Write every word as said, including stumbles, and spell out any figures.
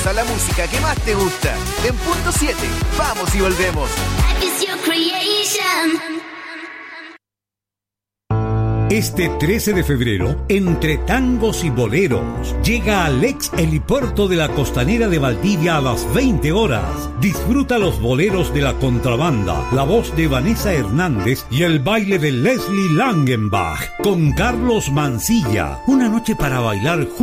a la música que más te gusta. En punto siete, vamos y volvemos. Este trece de febrero, entre tangos y boleros, llega al ex helipuerto de la Costanera de Valdivia a las veinte horas. Disfruta los boleros de la contrabanda, la voz de Vanessa Hernández y el baile de Leslie Langenbach con Carlos Mancilla. Una noche para bailar juntos